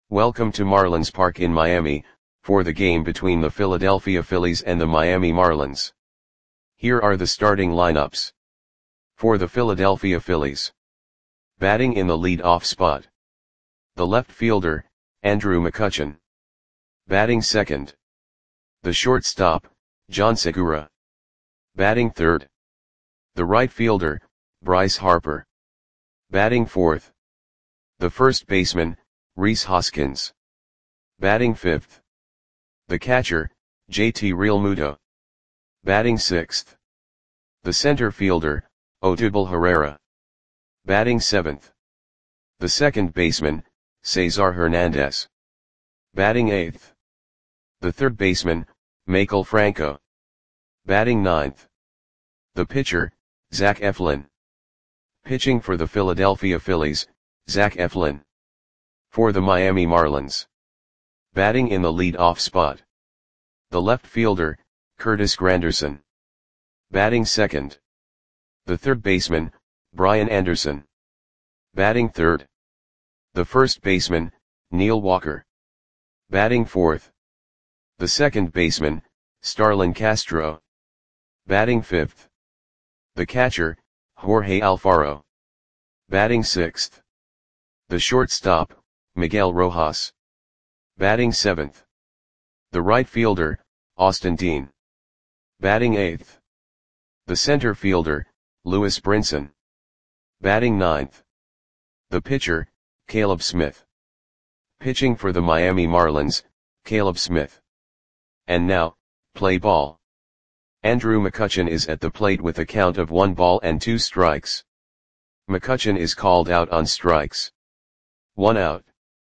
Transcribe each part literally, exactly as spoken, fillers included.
Welcome to Marlins Park in Miami, for the game between the Philadelphia Phillies and the Miami Marlins. Here are the starting lineups. For the Philadelphia Phillies. Batting in the lead-off spot. The left fielder, Andrew McCutchen. Batting second. The shortstop, John Segura. Batting third. The right fielder, Bryce Harper. Batting fourth. The first baseman, Rhys Hoskins. Batting fifth. The catcher, J T Realmuto. Batting sixth. The center fielder, Odubel Herrera. Batting seventh. The second baseman, Cesar Hernandez. Batting eighth. The third baseman, Maikel Franco. Batting ninth. The pitcher, Zach Eflin. Pitching for the Philadelphia Phillies, Zach Eflin. For the Miami Marlins. Batting in the lead-off spot. The left fielder, Curtis Granderson. Batting second. The third baseman, Brian Anderson. Batting third. The first baseman, Neil Walker. Batting fourth. The second baseman, Starlin Castro. Batting fifth. The catcher, Jorge Alfaro. Batting sixth. The shortstop, Miguel Rojas. Batting seventh. The right fielder, Austin Dean. Batting eighth. The center fielder, Lewis Brinson. Batting ninth. The pitcher, Caleb Smith. Pitching for the Miami Marlins, Caleb Smith. And now, play ball. Andrew McCutchen is at the plate with a count of one ball and two strikes. McCutchen is called out on strikes. One out.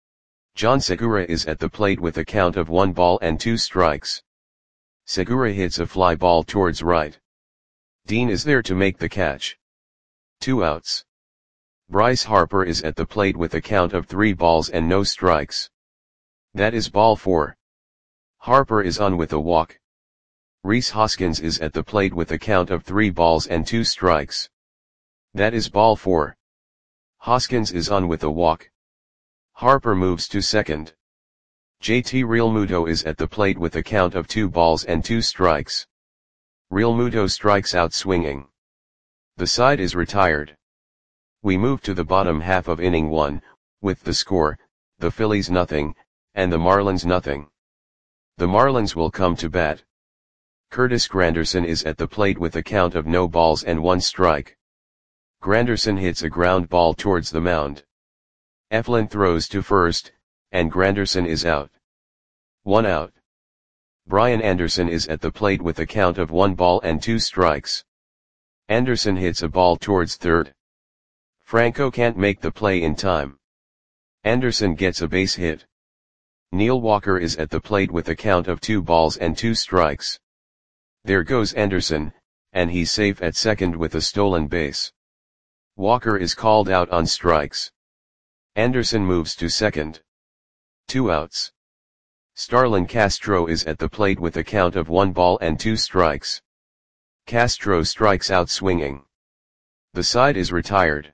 John Segura is at the plate with a count of one ball and two strikes. Segura hits a fly ball towards right. Dean is there to make the catch. Two outs. Bryce Harper is at the plate with a count of three balls and no strikes. That is ball four. Harper is on with a walk. Rhys Hoskins is at the plate with a count of three balls and two strikes. That is ball four. Hoskins is on with a walk. Harper moves to second. J T Realmuto is at the plate with a count of two balls and two strikes. Realmuto strikes out swinging. The side is retired. We move to the bottom half of inning one, with the score, the Phillies nothing, and the Marlins nothing. The Marlins will come to bat. Curtis Granderson is at the plate with a count of no balls and one strike. Granderson hits a ground ball towards the mound. Eflin throws to first, and Granderson is out. One out. Brian Anderson is at the plate with a count of one ball and two strikes. Anderson hits a ball towards third. Franco can't make the play in time. Anderson gets a base hit. Neil Walker is at the plate with a count of two balls and two strikes. There goes Anderson, and he's safe at second with a stolen base. Walker is called out on strikes. Anderson moves to second. Two outs. Starlin Castro is at the plate with a count of one ball and two strikes. Castro strikes out swinging. The side is retired.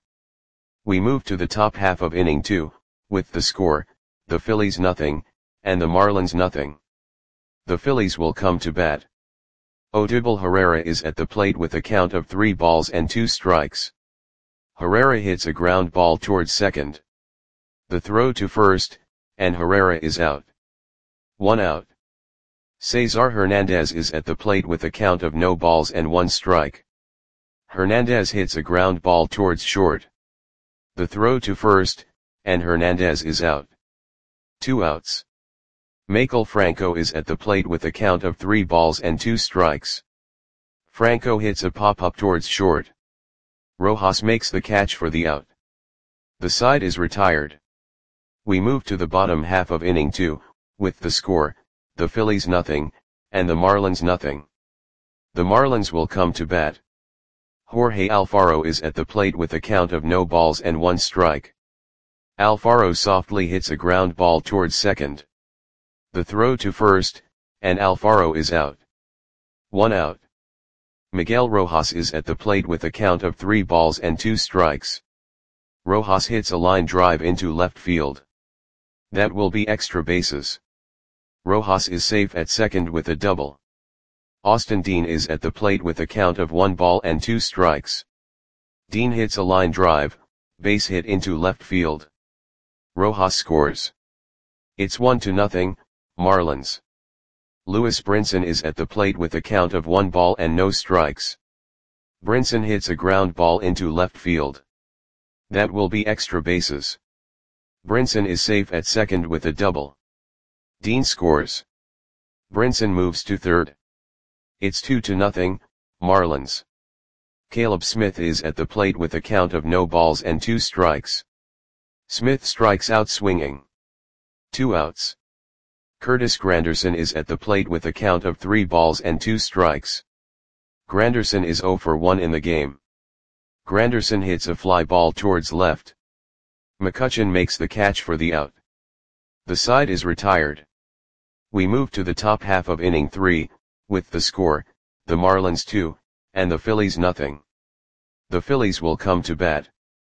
We move to the top half of inning two, with the score, the Phillies nothing, and the Marlins nothing. The Phillies will come to bat. Odubel Herrera is at the plate with a count of three balls and two strikes. Herrera hits a ground ball towards second. The throw to first, and Herrera is out. One out. Cesar Hernandez is at the plate with a count of no balls and one strike. Hernandez hits a ground ball towards short. The throw to first, and Hernandez is out. Two outs. Maikel Franco is at the plate with a count of three balls and two strikes. Franco hits a pop-up towards short. Rojas makes the catch for the out. The side is retired. We move to the bottom half of inning two, with the score, the Phillies nothing, and the Marlins nothing. The Marlins will come to bat. Jorge Alfaro is at the plate with a count of no balls and one strike. Alfaro softly hits a ground ball towards second. The throw to first, and Alfaro is out. One out. Miguel Rojas is at the plate with a count of three balls and two strikes. Rojas hits a line drive into left field. That will be extra bases. Rojas is safe at second with a double. Austin Dean is at the plate with a count of one ball and two strikes. Dean hits a line drive, base hit into left field. Rojas scores. It's one to nothing, Marlins. Lewis Brinson is at the plate with a count of one ball and no strikes. Brinson hits a ground ball into left field. That will be extra bases. Brinson is safe at second with a double. Dean scores. Brinson moves to third. It's two to nothing, Marlins. Caleb Smith is at the plate with a count of no balls and two strikes. Smith strikes out swinging. Two outs. Curtis Granderson is at the plate with a count of three balls and two strikes. Granderson is zero for one in the game. Granderson hits a fly ball towards left. McCutchen makes the catch for the out. The side is retired. We move to the top half of inning three, with the score, the Marlins two, and the Phillies nothing. The Phillies will come to bat.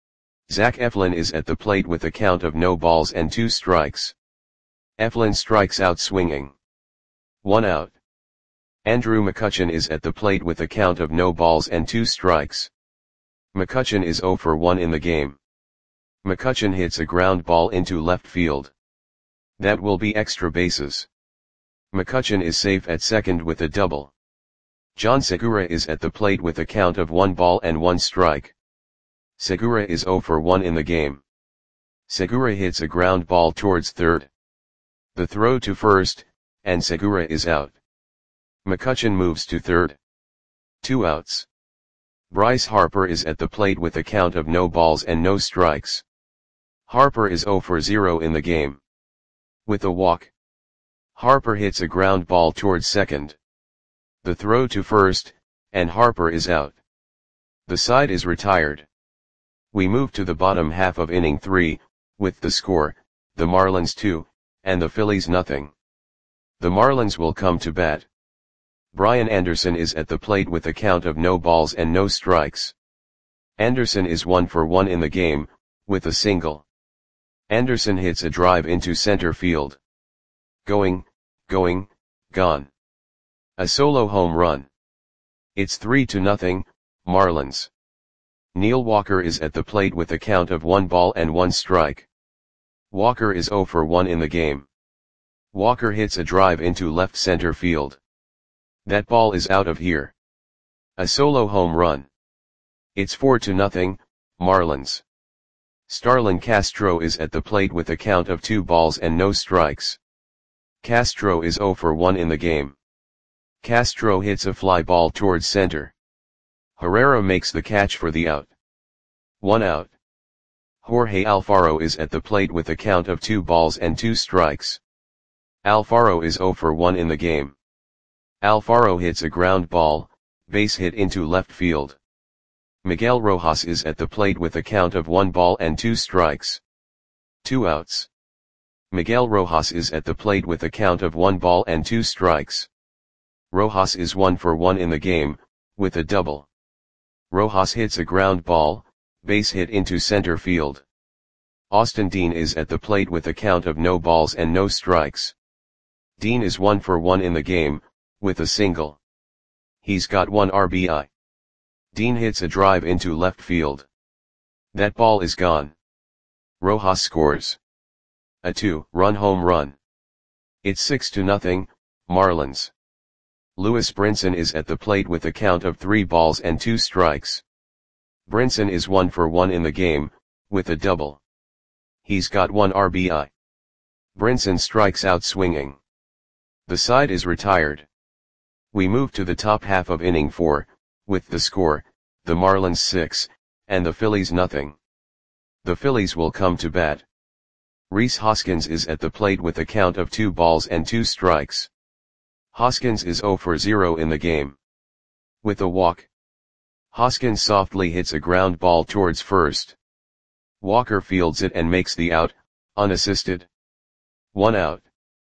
Zach Eflin is at the plate with a count of no balls and two strikes. Eflin strikes out swinging. One out. Andrew McCutchen is at the plate with a count of no balls and two strikes. McCutchen is zero for one in the game. McCutchen hits a ground ball into left field. That will be extra bases. McCutchen is safe at second with a double. John Segura is at the plate with a count of one ball and one strike. Segura is zero for one in the game. Segura hits a ground ball towards third. The throw to first, and Segura is out. McCutchen moves to third. Two outs. Bryce Harper is at the plate with a count of no balls and no strikes. Harper is zero for zero in the game. With a walk. Harper hits a ground ball towards second. The throw to first, and Harper is out. The side is retired. We move to the bottom half of inning three, with the score, the Marlins two, and the Phillies nothing. The Marlins will come to bat. Brian Anderson is at the plate with a count of no balls and no strikes. Anderson is one for one in the game, with a single. Anderson hits a drive into center field. Going, going, gone. A solo home run. It's three to nothing, Marlins. Neil Walker is at the plate with a count of one ball and one strike. Walker is zero for one in the game. Walker hits a drive into left center field. That ball is out of here. A solo home run. It's four to nothing, Marlins. Starlin Castro is at the plate with a count of two balls and no strikes. Castro is zero for one in the game. Castro hits a fly ball towards center. Herrera makes the catch for the out. One out. Jorge Alfaro is at the plate with a count of two balls and two strikes. Alfaro is zero for one in the game. Alfaro hits a ground ball, base hit into left field. Miguel Rojas is at the plate with a count of one ball and two strikes. Two outs. Miguel Rojas is at the plate with a count of one ball and two strikes. Rojas is one for one in the game, with a double. Rojas hits a ground ball, base hit into center field. Austin Dean is at the plate with a count of no balls and no strikes. Dean is one for one in the game, with a single. He's got one R B I. Dean hits a drive into left field. That ball is gone. Rojas scores. A two-run home run. It's six to nothing, Marlins. Lewis Brinson is at the plate with a count of three balls and two strikes. Brinson is one for one in the game, with a double. He's got one R B I. Brinson strikes out swinging. The side is retired. We move to the top half of inning four, with the score, the Marlins six, and the Phillies nothing. The Phillies will come to bat. Rhys Hoskins is at the plate with a count of two balls and two strikes. Hoskins is zero for zero in the game. With a walk. Hoskins softly hits a ground ball towards first. Walker fields it and makes the out, unassisted. One out.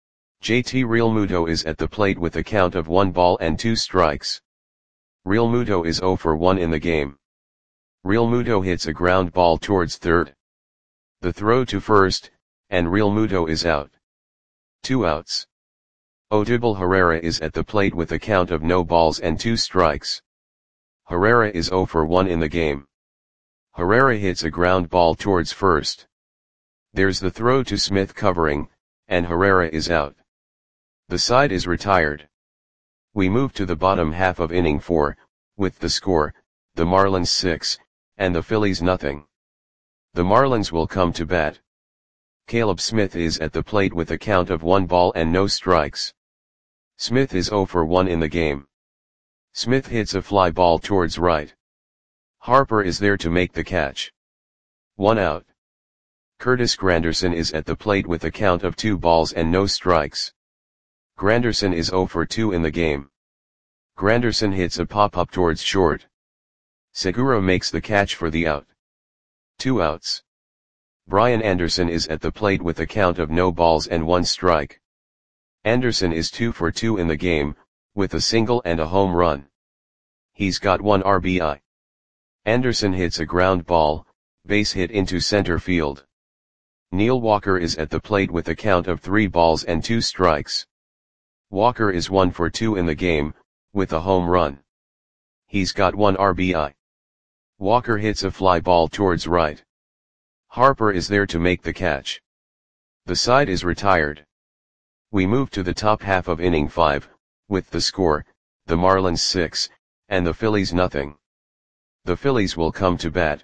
J T Realmuto is at the plate with a count of one ball and two strikes. Realmuto is zero for one in the game. Realmuto hits a ground ball towards third. The throw to first, and Real Muto is out. Two outs. Odubel Herrera is at the plate with a count of no balls and two strikes. Herrera is zero for one in the game. Herrera hits a ground ball towards first. There's the throw to Smith covering, and Herrera is out. The side is retired. We move to the bottom half of inning four, with the score, the Marlins six, and the Phillies nothing. The Marlins will come to bat. Caleb Smith is at the plate with a count of one ball and no strikes. Smith is zero for one in the game. Smith hits a fly ball towards right. Harper is there to make the catch. One out. Curtis Granderson is at the plate with a count of two balls and no strikes. Granderson is zero for two in the game. Granderson hits a pop-up towards short. Segura makes the catch for the out. Two outs. Brian Anderson is at the plate with a count of no balls and one strike. Anderson is two for two in the game, with a single and a home run. He's got one R B I. Anderson hits a ground ball, base hit into center field. Neil Walker is at the plate with a count of three balls and two strikes. Walker is one for two in the game, with a home run. He's got one R B I. Walker hits a fly ball towards right. Harper is there to make the catch. The side is retired. We move to the top half of inning five, with the score, the Marlins six, and the Phillies nothing. The Phillies will come to bat.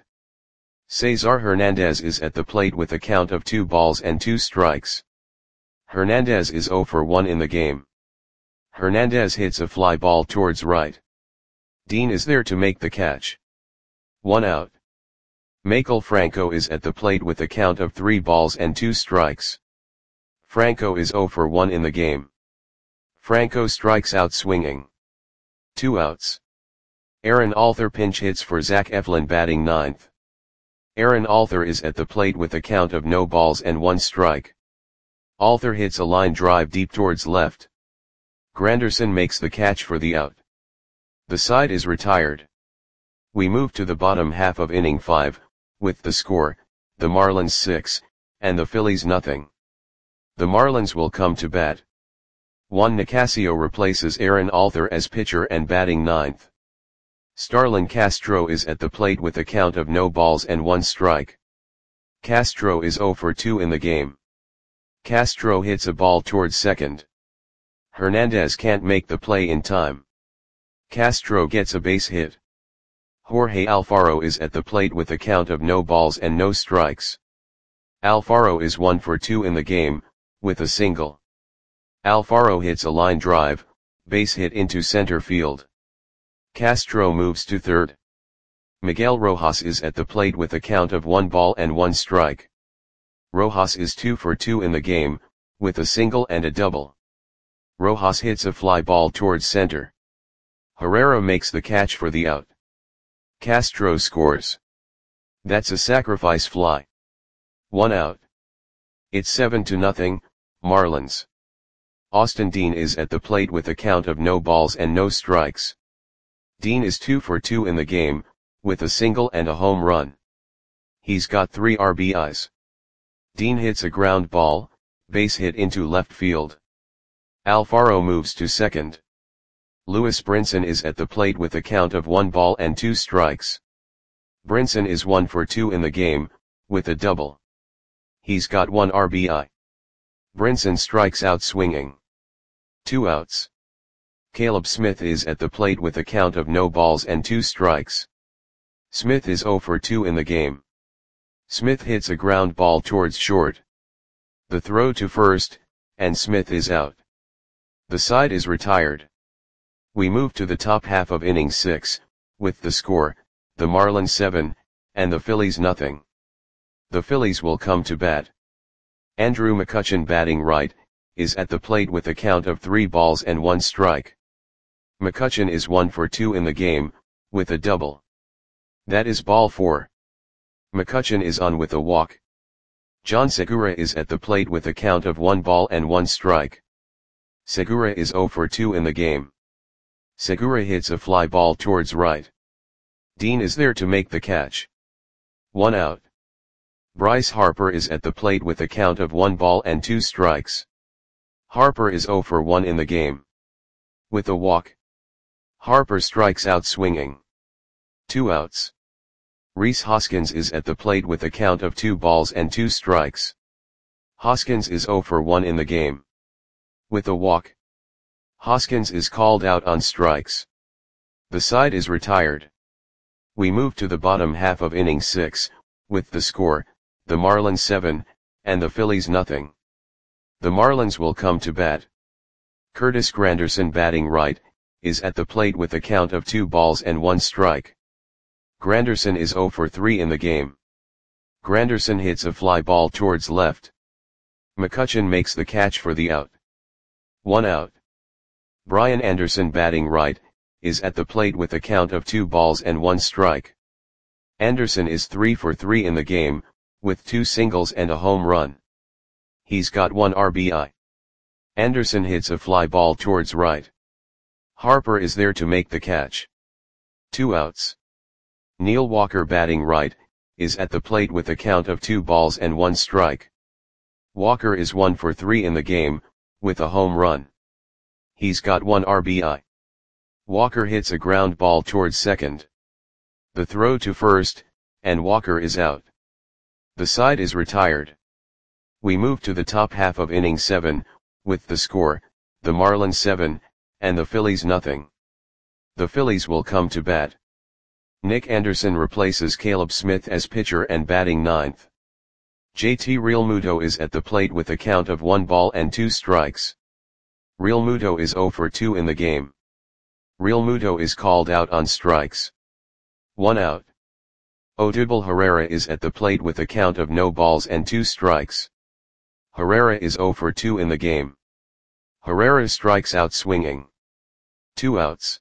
Cesar Hernandez is at the plate with a count of two balls and two strikes. Hernandez is zero for one in the game. Hernandez hits a fly ball towards right. Dean is there to make the catch. One out. Maikel Franco is at the plate with a count of three balls and two strikes. Franco is zero for one in the game. Franco strikes out swinging. Two outs. Aaron Alther pinch hits for Zach Eflin batting ninth. Aaron Alther is at the plate with a count of no balls and one strike. Alther hits a line drive deep towards left. Granderson makes the catch for the out. The side is retired. We move to the bottom half of inning five, with the score, the Marlins six, and the Phillies nothing. The Marlins will come to bat. Juan Nicasio replaces Aaron Alther as pitcher and batting ninth. Starlin Castro is at the plate with a count of no balls and one strike. Castro is zero for two in the game. Castro hits a ball towards second. Hernandez can't make the play in time. Castro gets a base hit. Jorge Alfaro is at the plate with a count of no balls and no strikes. Alfaro is one for two in the game, with a single. Alfaro hits a line drive, base hit into center field. Castro moves to third. Miguel Rojas is at the plate with a count of one ball and one strike. Rojas is two for two in the game, with a single and a double. Rojas hits a fly ball towards center. Herrera makes the catch for the out. Castro scores. That's a sacrifice fly. One out. It's seven to nothing, Marlins. Austin Dean is at the plate with a count of no balls and no strikes. Dean is two for two in the game, with a single and a home run. He's got three R B Is. Dean hits a ground ball, base hit into left field. Alfaro moves to second. Lewis Brinson is at the plate with a count of one ball and two strikes. Brinson is one for two in the game, with a double. He's got one R B I. Brinson strikes out swinging. Two outs. Caleb Smith is at the plate with a count of no balls and two strikes. Smith is zero for two in the game. Smith hits a ground ball towards short. The throw to first, and Smith is out. The side is retired. We move to the top half of inning six, with the score, the Marlins seven, and the Phillies nothing. The Phillies will come to bat. Andrew McCutchen batting right, is at the plate with a count of three balls and one strike. McCutchen is one for two in the game, with a double. That is ball four. McCutchen is on with a walk. John Segura is at the plate with a count of one ball and one strike. Segura is zero for two in the game. Segura hits a fly ball towards right. Dean is there to make the catch. One out. Bryce Harper is at the plate with a count of one ball and two strikes. Harper is zero for one in the game. With a walk, Harper strikes out swinging. Two outs. Rhys Hoskins is at the plate with a count of two balls and two strikes. Hoskins is zero for one in the game. With a walk, Hoskins is called out on strikes. The side is retired. We move to the bottom half of inning six, with the score, the Marlins seven, and the Phillies nothing. The Marlins will come to bat. Curtis Granderson, batting right, is at the plate with a count of two balls and one strike. Granderson is zero for three in the game. Granderson hits a fly ball towards left. McCutchen makes the catch for the out. One out. Brian Anderson, batting right, is at the plate with a count of two balls and one strike. Anderson is three for three in the game, with two singles and a home run. He's got one R B I. Anderson hits a fly ball towards right. Harper is there to make the catch. Two outs. Neil Walker, batting right, is at the plate with a count of two balls and one strike. Walker is one for three in the game, with a home run. He's got one R B I. Walker hits a ground ball towards second. The throw to first, and Walker is out. The side is retired. We move to the top half of inning seven, with the score, the Marlins seven, and the Phillies nothing. The Phillies will come to bat. Nick Anderson replaces Caleb Smith as pitcher and batting ninth. J T Realmuto is at the plate with a count of one ball and two strikes. Realmuto is zero for two in the game. Realmuto is called out on strikes. One out. Odubel Herrera is at the plate with a count of no balls and two strikes. Herrera is zero for two in the game. Herrera strikes out swinging. Two outs.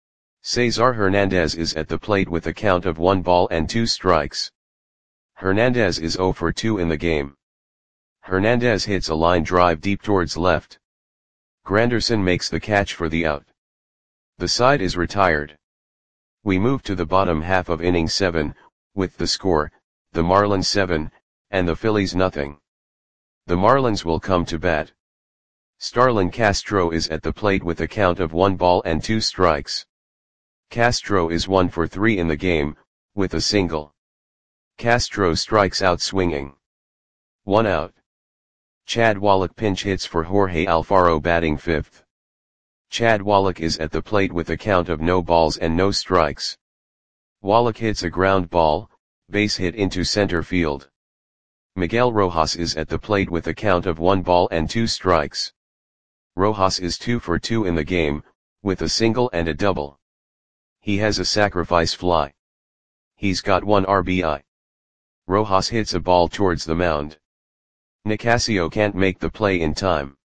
Cesar Hernandez is at the plate with a count of one ball and two strikes. Hernandez is zero for two in the game. Hernandez hits a line drive deep towards left. Granderson makes the catch for the out. The side is retired. We move to the bottom half of inning seven, with the score, the Marlins seven, and the Phillies nothing. The Marlins will come to bat. Starlin Castro is at the plate with a count of one ball and two strikes. Castro is one for three in the game, with a single. Castro strikes out swinging. One out. Chad Wallach pinch hits for Jorge Alfaro, batting fifth. Chad Wallach is at the plate with a count of no balls and no strikes. Wallach hits a ground ball, base hit into center field. Miguel Rojas is at the plate with a count of one ball and two strikes. Rojas is two for two in the game, with a single and a double. He has a sacrifice fly. He's got one R B I. Rojas hits a ball towards the mound. Nicasio can't make the play in time.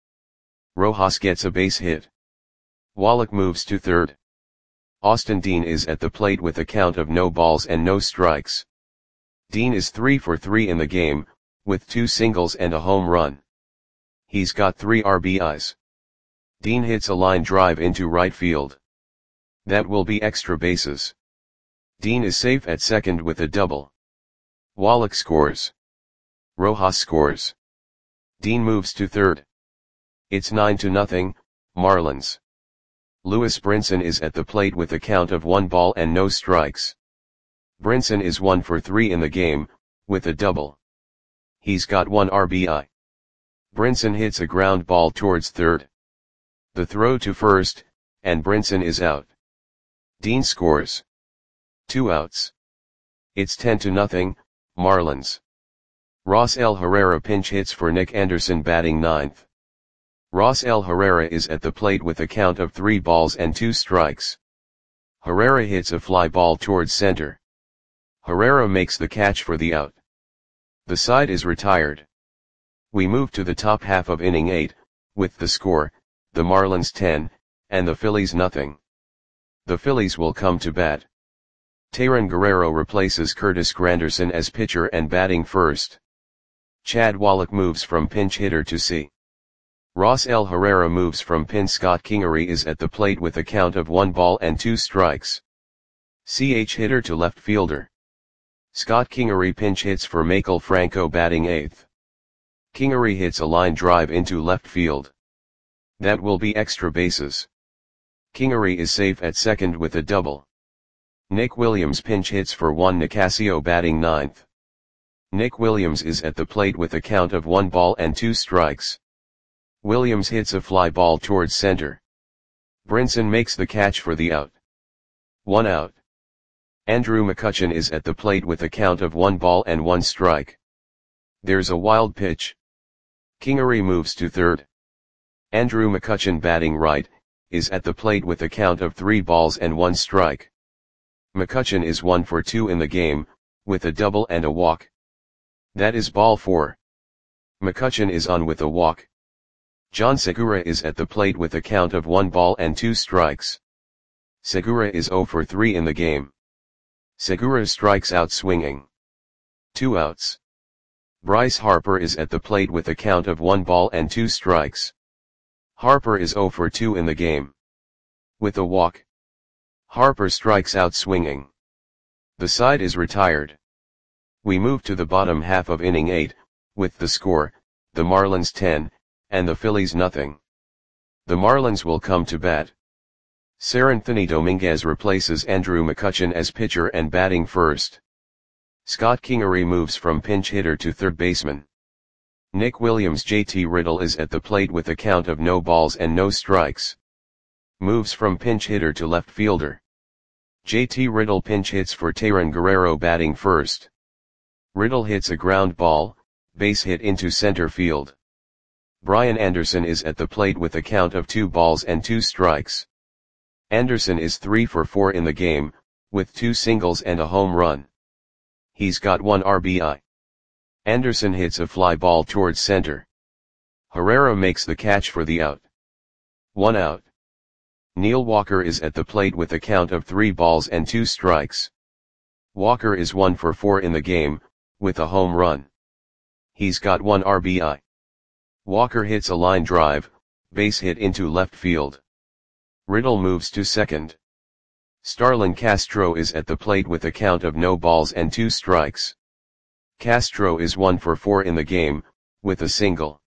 Rojas gets a base hit. Wallach moves to third. Austin Dean is at the plate with a count of no balls and no strikes. Dean is three for three in the game, with two singles and a home run. He's got three R B Is. Dean hits a line drive into right field. That will be extra bases. Dean is safe at second with a double. Wallach scores. Rojas scores. Dean moves to third. It's nine to nothing, Marlins. Lewis Brinson is at the plate with a count of one ball and no strikes. Brinson is one for three in the game, with a double. He's got one R B I. Brinson hits a ground ball towards third. The throw to first, and Brinson is out. Dean scores. Two outs. It's ten to nothing, Marlins. Ross L. Herrera pinch hits for Nick Anderson, batting ninth. Ross L. Herrera is at the plate with a count of three balls and two strikes. Herrera hits a fly ball towards center. Herrera makes the catch for the out. The side is retired. We move to the top half of inning eight, with the score, the Marlins ten, and the Phillies nothing. The Phillies will come to bat. Tayron Guerrero replaces Curtis Granderson as pitcher and batting first. Chad Wallach moves from pinch hitter to C. Ross L. Herrera moves from pin. Scott Kingery is at the plate with a count of one ball and two strikes. C H hitter to left fielder. Scott Kingery pinch hits for Maikel Franco batting eighth. Kingery hits a line drive into left field. That will be extra bases. Kingery is safe at second with a double. Nick Williams pinch hits for Juan Nicasio batting ninth. Nick Williams is at the plate with a count of one ball and two strikes. Williams hits a fly ball towards center. Brinson makes the catch for the out. One out. Andrew McCutchen is at the plate with a count of one ball and one strike. There's a wild pitch. Kingery moves to third. Andrew McCutchen batting right, is at the plate with a count of three balls and one strike. McCutchen is one for two in the game, with a double and a walk. That is ball four. McCutchen is on with a walk. John Segura is at the plate with a count of one ball and two strikes. Segura is zero for three in the game. Segura strikes out swinging. Two outs. Bryce Harper is at the plate with a count of one ball and two strikes. Harper is zero for two in the game. With a walk. Harper strikes out swinging. The side is retired. We move to the bottom half of inning eight, with the score, the Marlins ten, and the Phillies nothing. The Marlins will come to bat. Seranthony Dominguez replaces Andrew McCutchen as pitcher and batting first. Scott Kingery moves from pinch hitter to third baseman. Nick Williams J T Riddle is at the plate with a count of no balls and no strikes. Moves from pinch hitter to left fielder. J T Riddle pinch hits for Tayron Guerrero batting first. Riddle hits a ground ball, base hit into center field. Brian Anderson is at the plate with a count of two balls and two strikes. Anderson is three for four in the game, with two singles and a home run. He's got one R B I. Anderson hits a fly ball towards center. Herrera makes the catch for the out. One out. Neil Walker is at the plate with a count of three balls and two strikes. Walker is one for four in the game, with a home run. He's got one R B I. Walker hits a line drive, base hit into left field. Riddle moves to second. Starlin Castro is at the plate with a count of no balls and two strikes. Castro is one for four in the game, with a single.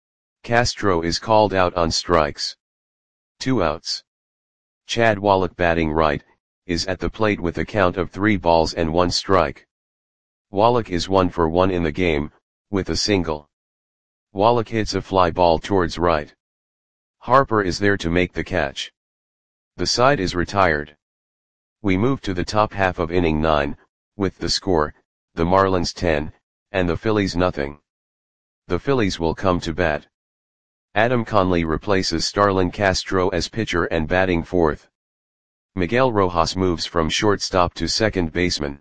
Castro is called out on strikes. Two outs. Chad Wallach batting right, is at the plate with a count of three balls and one strike. Wallach is one for one in the game, with a single. Wallach hits a fly ball towards right. Harper is there to make the catch. The side is retired. We move to the top half of inning nine, with the score, the Marlins ten, and the Phillies nothing. The Phillies will come to bat. Adam Conley replaces Starlin Castro as pitcher and batting fourth. Miguel Rojas moves from shortstop to second baseman.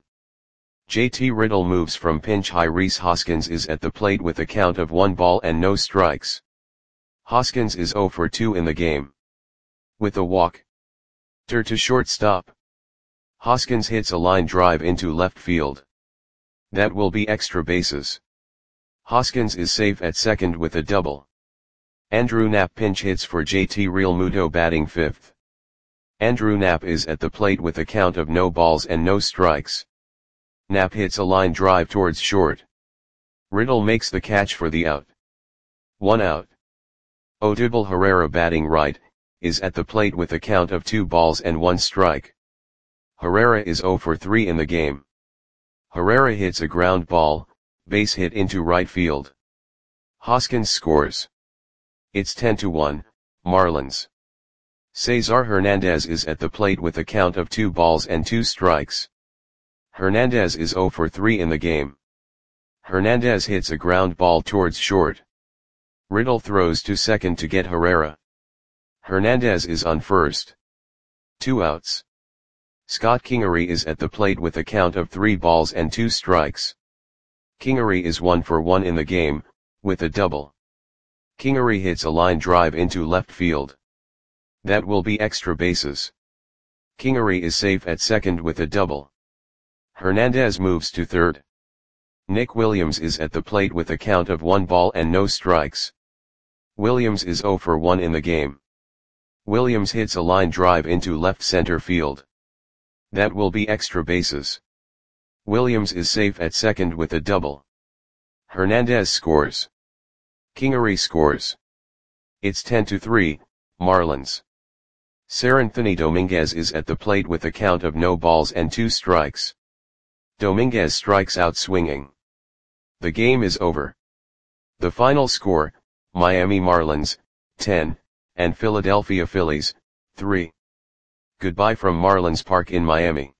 J T Riddle moves from pinch high. Rhys Hoskins is at the plate with a count of one ball and no strikes. Hoskins is zero for two in the game. With a walk. Tur to shortstop. Hoskins hits a line drive into left field. That will be extra bases. Hoskins is safe at second with a double. Andrew Knapp pinch hits for J T Realmuto batting fifth. Andrew Knapp is at the plate with a count of no balls and no strikes. Knapp hits a line drive towards short. Riddle makes the catch for the out. One out. Odubel Herrera batting right, is at the plate with a count of two balls and one strike. Herrera is zero for three in the game. Herrera hits a ground ball, base hit into right field. Hoskins scores. It's ten to one, Marlins. Cesar Hernandez is at the plate with a count of two balls and two strikes. Hernandez is zero for three in the game. Hernandez hits a ground ball towards short. Riddle throws to second to get Herrera. Hernandez is on first. Two outs. Scott Kingery is at the plate with a count of three balls and two strikes. Kingery is one for one in the game, with a double. Kingery hits a line drive into left field. That will be extra bases. Kingery is safe at second with a double. Hernandez moves to third. Nick Williams is at the plate with a count of one ball and no strikes. Williams is zero for one in the game. Williams hits a line drive into left center field. That will be extra bases. Williams is safe at second with a double. Hernandez scores. Kingery scores. It's ten to three, Marlins. Seranthony Dominguez is at the plate with a count of no balls and two strikes. Dominguez strikes out swinging. The game is over. The final score, Miami Marlins, ten, and Philadelphia Phillies, three. Goodbye from Marlins Park in Miami.